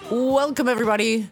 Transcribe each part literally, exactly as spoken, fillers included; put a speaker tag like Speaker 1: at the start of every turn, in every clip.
Speaker 1: Welcome, everybody.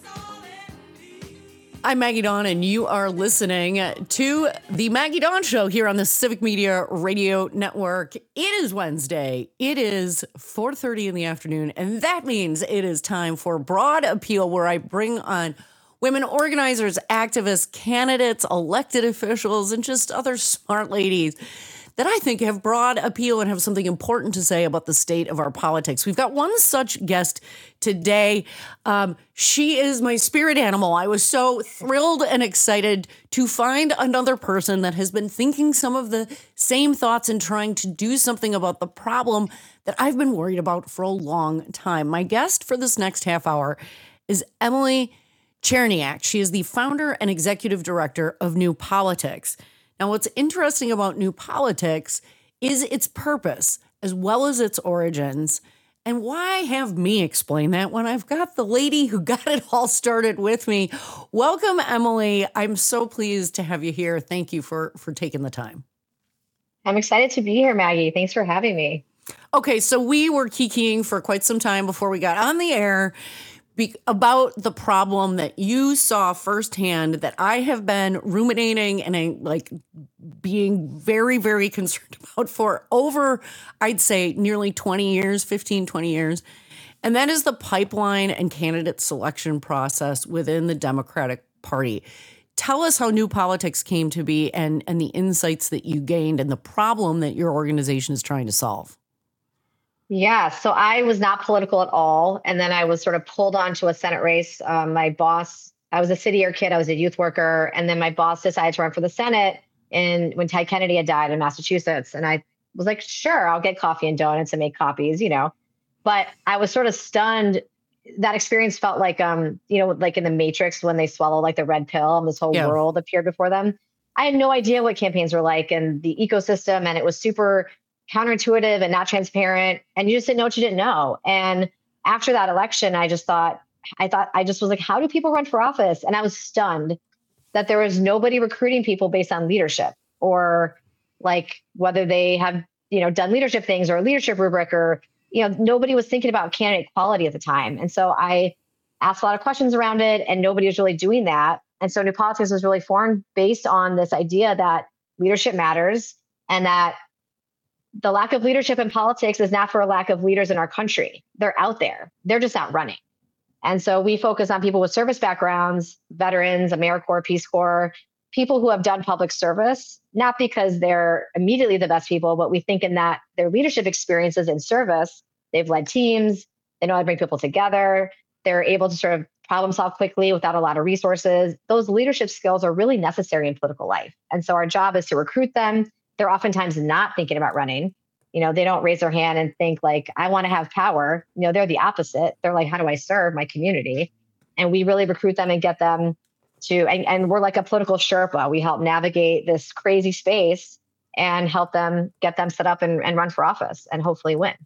Speaker 1: I'm Maggie Dawn, and you are listening to the Maggie Dawn Show here on the Civic Media Radio Network. It is Wednesday. It is four thirty in the afternoon, and that means it is time for Broad Appeal, where I bring on women organizers, activists, candidates, elected officials, and just other smart ladies that I think have broad appeal and have something important to say about the state of our politics. We've got one such guest today. Um, she is my spirit animal. I was so thrilled and excited to find another person that has been thinking some of the same thoughts and trying to do something about the problem that I've been worried about for a long time. My guest for this next half hour is Emily Cherniak. She is the founder and executive director of New Politics. Now, what's interesting about New Politics is its purpose as well as its origins. And why have me explain that when I've got the lady who got it all started with me? Welcome, Emily. I'm so pleased to have you here. Thank you for, for taking the time.
Speaker 2: I'm excited to be here, Maggie. Thanks for having me.
Speaker 1: Okay, so we were kikiing for quite some time before we got on the air Be- about the problem that you saw firsthand that I have been ruminating and I, like being very, very concerned about for over, I'd say, nearly twenty years, fifteen, twenty years. And that is the pipeline and candidate selection process within the Democratic Party. Tell us how New Politics came to be and, and the insights that you gained and the problem that your organization is trying to solve.
Speaker 2: Yeah, so I was not political at all. And then I was sort of pulled onto a Senate race. Um, my boss, I was a city year kid, I was a youth worker. And then my boss decided to run for the Senate and when Ted Kennedy had died in Massachusetts. And I was like, sure, I'll get coffee and donuts and make copies, you know. But I was sort of stunned. That experience felt like, um, you know, like in the Matrix when they swallow like the red pill and this whole yeah. world appeared before them. I had no idea what campaigns were like and the ecosystem, and it was super counterintuitive and not transparent. And you just didn't know what you didn't know. And after that election, I just thought, I thought, I just was like, how do people run for office? And I was stunned that there was nobody recruiting people based on leadership or like whether they have, you know, done leadership things or a leadership rubric or, you know, nobody was thinking about candidate quality at the time. And so I asked a lot of questions around it and nobody was really doing that. And so New Politics was really formed based on this idea that leadership matters and that the lack of leadership in politics is not for a lack of leaders in our country. They're out there. They're just not running. And so we focus on people with service backgrounds, veterans, AmeriCorps, Peace Corps, people who have done public service, not because they're immediately the best people, but we think in that their leadership experiences in service, they've led teams, they know how to bring people together, they're able to sort of problem solve quickly without a lot of resources. Those leadership skills are really necessary in political life. And so our job is to recruit them. They're oftentimes not thinking about running. You know, they don't raise their hand and think like, I want to have power. You know, they're the opposite. They're like, how do I serve my community? And we really recruit them and get them to, and, and we're like a political Sherpa. We help navigate this crazy space and help them get them set up and, and run for office and hopefully win.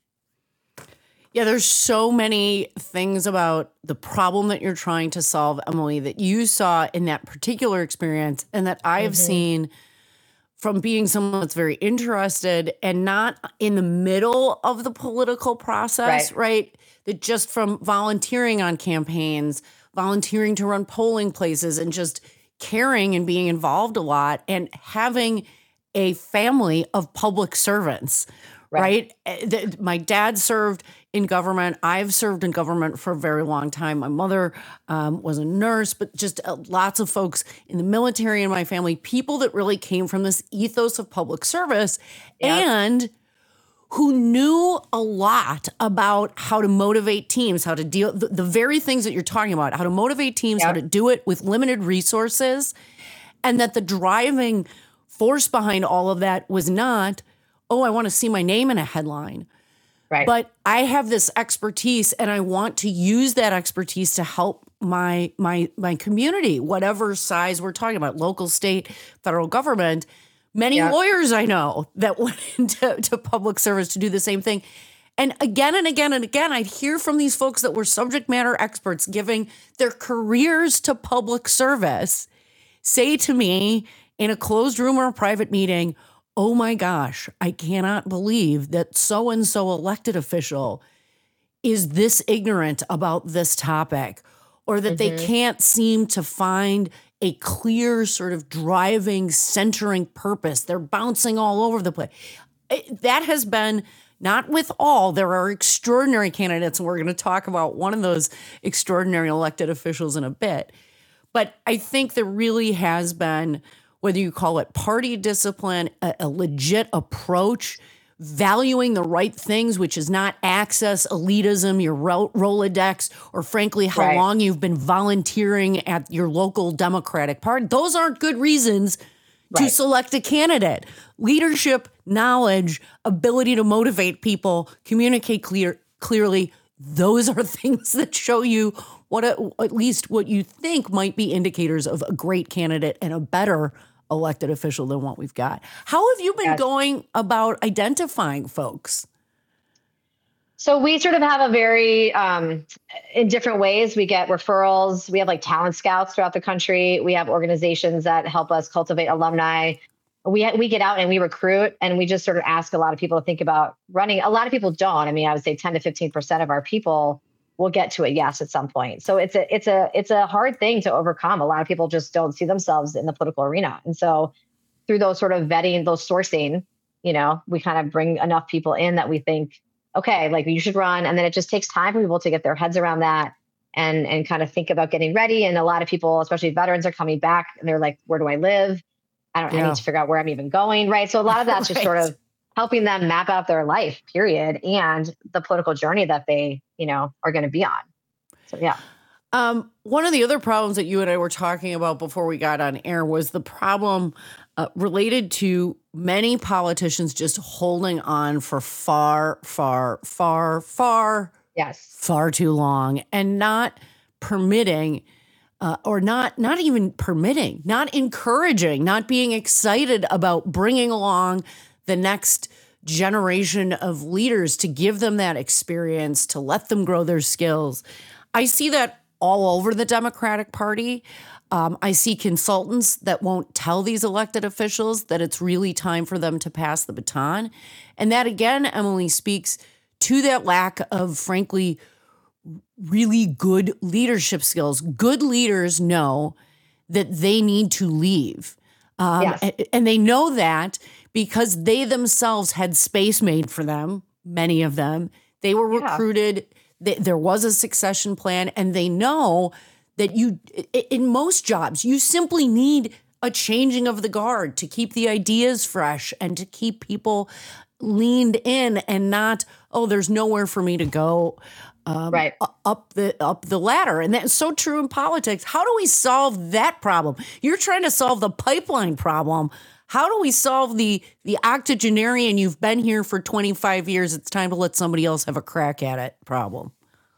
Speaker 1: Yeah, there's so many things about the problem that you're trying to solve, Emily, that you saw in that particular experience and that I have mm-hmm. seen from being someone that's very interested and not in the middle of the political process, right? right? That just from volunteering on campaigns, volunteering to run polling places and just caring and being involved a lot and having a family of public servants, right? right? My dad served in government. I've served in government for a very long time. My mother um, was a nurse, but just uh, lots of folks in the military in my family, people that really came from this ethos of public service yep. and who knew a lot about how to motivate teams, how to deal, the, the very things that you're talking about, how to motivate teams, yep. how to do it with limited resources, and that the driving force behind all of that was not, oh, I want to see my name in a headline.
Speaker 2: Right.
Speaker 1: But I have this expertise and I want to use that expertise to help my my my community, whatever size we're talking about, local, state, federal government. Many yeah. lawyers I know that went into to public service to do the same thing. And again and again and again, I'd hear from these folks that were subject matter experts giving their careers to public service say to me in a closed room or a private meeting, oh my gosh, I cannot believe that so-and-so elected official is this ignorant about this topic, or that they
Speaker 2: Mhm.
Speaker 1: can't seem to find a clear sort of driving, centering purpose. They're bouncing all over the place. It- that has been, not with all, there are extraordinary candidates, and we're going to talk about one of those extraordinary elected officials in a bit. But I think there really has been, whether you call it party discipline, a, a legit approach, valuing the right things, which is not access, elitism, your Ro- Rolodex, or frankly, how
Speaker 2: Right.
Speaker 1: long you've been volunteering at your local Democratic Party. Those aren't good reasons to
Speaker 2: Right.
Speaker 1: select a candidate. Leadership, knowledge, ability to motivate people, communicate clear, clearly, those are things that show you what, a, at least what you think might be indicators of a great candidate and a better elected official than what we've got. How have you been
Speaker 2: Yes.
Speaker 1: going about identifying folks?
Speaker 2: So we sort of have a very, um, in different ways, we get referrals. We have like talent scouts throughout the country. We have organizations that help us cultivate alumni. We we get out and we recruit, and we just sort of ask a lot of people to think about running. A lot of people don't. I mean, I would say ten to fifteen percent of our people will get to a yes at some point. So it's a it's a it's a hard thing to overcome. A lot of people just don't see themselves in the political arena, and so through those sort of vetting, those sourcing, you know, we kind of bring enough people in that we think, okay, like you should run. And then it just takes time for people to get their heads around that and and kind of think about getting ready. And a lot of people, especially veterans, are coming back and they're like, where do I live? I don't I
Speaker 1: Yeah.
Speaker 2: need to figure out where I'm even going. Right. So a lot of that's just sort
Speaker 1: Right.
Speaker 2: of helping them map out their life, period, and the political journey that they, you know, are going to be on. So yeah.
Speaker 1: Um, one of the other problems that you and I were talking about before we got on air was the problem uh, related to many politicians just holding on for far, far, far, far,
Speaker 2: Yes.
Speaker 1: far too long, and not permitting, uh, or not not even permitting, not encouraging, not being excited about bringing along the next generation of leaders to give them that experience, to let them grow their skills. I see that all over the Democratic Party. Um, I see consultants that won't tell these elected officials that it's really time for them to pass the baton. And that, again, Emily, speaks to that lack of, frankly, really good leadership skills. Good leaders know that they need to leave. Um,
Speaker 2: Yes.
Speaker 1: and, and they know that because they themselves had space made for them, many of them. They were
Speaker 2: Yeah.
Speaker 1: recruited. Th- There was a succession plan, and they know that you, i- in most jobs, you simply need a changing of the guard to keep the ideas fresh and to keep people leaned in and not, oh, there's nowhere for me to go um,
Speaker 2: Right.
Speaker 1: u- up the up the ladder. And that's so true in politics. How do we solve that problem? You're trying to solve the pipeline problem. How do we solve the the octogenarian, you've been here for twenty-five years, it's time to let somebody else have a crack at it problem?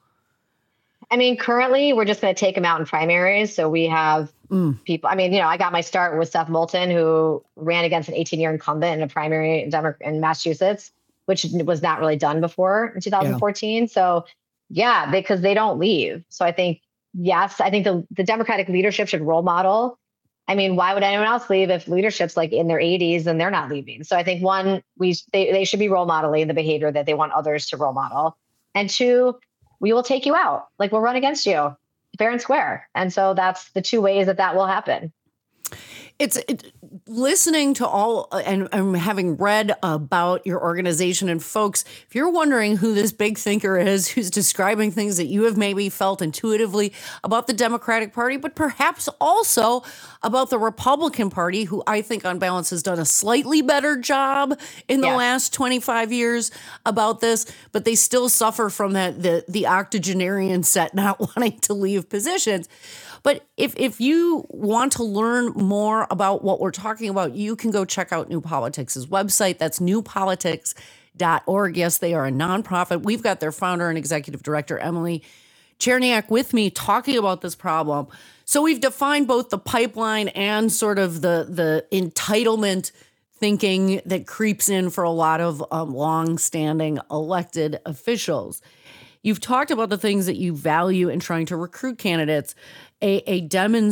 Speaker 2: I mean, currently we're just going to take them out in primaries. So we have
Speaker 1: Mm,
Speaker 2: people. I mean, you know, I got my start with Seth Moulton, who ran against an eighteen-year incumbent in a primary in, Demo- in Massachusetts, which was not really done before in
Speaker 1: yeah.
Speaker 2: twenty fourteen. So, yeah, because they don't leave. So I think, yes, I think the, the Democratic leadership should role model. I mean, why would anyone else leave if leadership's like in their eighties and they're not leaving? So I think one, we they, they should be role modeling the behavior that they want others to role model. And two, we will take you out. Like we'll run against you fair and square. And so that's the two ways that that will happen.
Speaker 1: It's it, listening to all and, and having read about your organization, and folks, if you're wondering who this big thinker is who's describing things that you have maybe felt intuitively about the Democratic Party, but perhaps also about the Republican Party, who I think on balance has done a slightly better job in the
Speaker 2: Yes.
Speaker 1: last twenty-five years about this, but they still suffer from that the the octogenarian set not wanting to leave positions. But if if you want to learn more about what we're talking about, you can go check out New Politics' website. That's new politics dot org. Yes, they are a nonprofit. We've got their founder and executive director, Emily Cherniak, with me talking about this problem. So we've defined both the pipeline and sort of the, the entitlement thinking that creeps in for a lot of um, long-standing elected officials. You've talked about the things that you value in trying to recruit candidates, a, a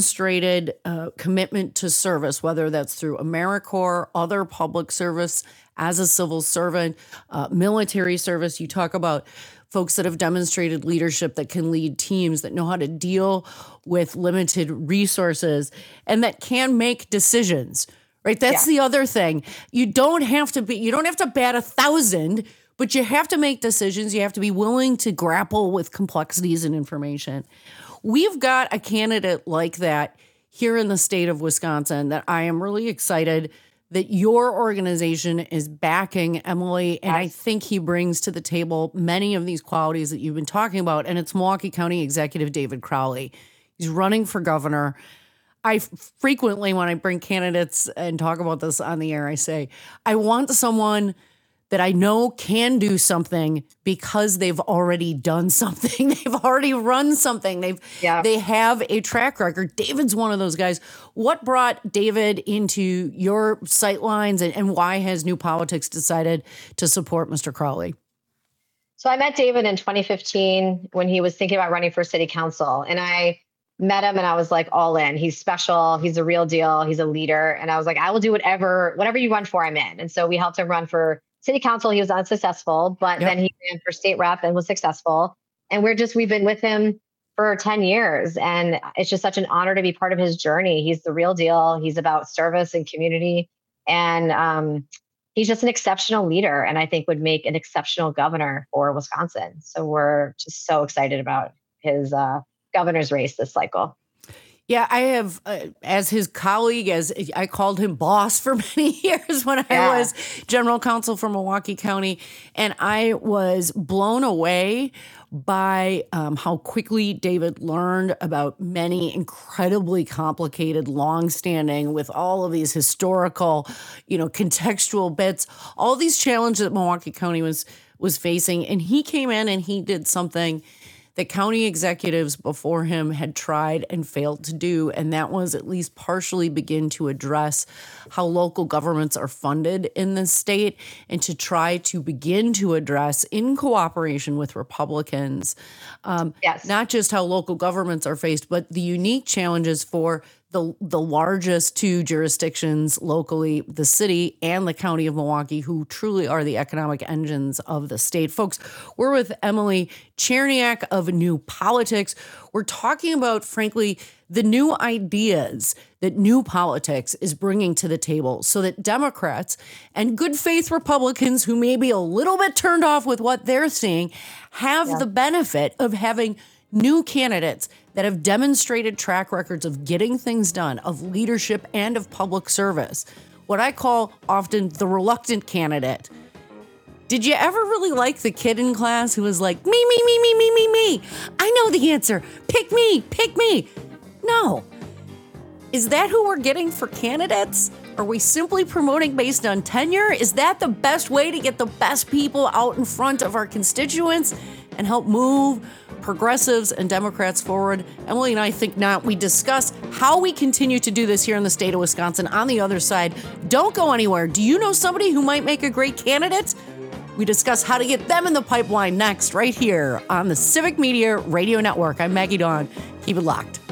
Speaker 1: demonstrated uh, commitment to service, whether that's through AmeriCorps, other public service as a civil servant, uh, military service. You talk about folks that have demonstrated leadership, that can lead teams, that know how to deal with limited resources, and that can make decisions, right? That's yeah. the other thing. You don't have to be, you don't have to bat a thousand, but you have to make decisions. You have to be willing to grapple with complexities and information. We've got a candidate like that here in the state of Wisconsin that I am really excited that your organization is backing, Emily, and I think he brings to the table many of these qualities that you've been talking about, and it's Milwaukee County Executive David Crowley. He's running for governor. I f- frequently, when I bring candidates and talk about this on the air, I say, I want someone that I know can do something because they've already done something. They've already run something. They've yeah. they have a track record. David's one of those guys. What brought David into your sightlines, and, and why has New Politics decided to support Mister Crowley?
Speaker 2: So I met David in twenty fifteen when he was thinking about running for city council, and I met him and I was like all in. He's special. He's a real deal. He's a leader. And I was like, I will do whatever, whatever you run for, I'm in. And so we helped him run for city council. He was unsuccessful, but yep. then he ran for state rep and was successful. And we're just, we've been with him for ten years. And it's just such an honor to be part of his journey. He's the real deal. He's about service and community. And um, he's just an exceptional leader, and I think would make an exceptional governor for Wisconsin. So we're just so excited about his uh, governor's race this cycle.
Speaker 1: Yeah, I have, uh, as his colleague, as I called him boss for many years when yeah. I was general counsel for Milwaukee County. And I was blown away by um, how quickly David learned about many incredibly complicated, longstanding, with all of these historical, you know, contextual bits, all these challenges that Milwaukee County was was facing. And he came in and he did something that county executives before him had tried and failed to do, and that was at least partially begin to address how local governments are funded in this state, and to try to begin to address, in cooperation with Republicans, um, yes. not just how local governments are faced, but the unique challenges for the the largest two jurisdictions locally, the city and the county of Milwaukee, who truly are the economic engines of the state. Folks, we're with Emily Cherniak of New Politics. We're talking about, frankly, the new ideas that New Politics is bringing to the table so that Democrats and good faith Republicans who may be a little bit turned off with what they're seeing have yeah. the benefit of having new candidates that have demonstrated track records of getting things done, of leadership, and of public service. What I call often the reluctant candidate. Did you ever really like the kid in class who was like, me, me, me, me, me, me, me? I know the answer. Pick me, pick me. No. Is that who we're getting for candidates? Are we simply promoting based on tenure? Is that the best way to get the best people out in front of our constituents and help move progressives and Democrats forward? Emily and I think not. We discuss how we continue to do this here in the state of Wisconsin. On the other side, don't go anywhere. Do you know somebody who might make a great candidate? We discuss how to get them in the pipeline next, right here on the Civic Media Radio Network. I'm Maggie Dawn. Keep it locked.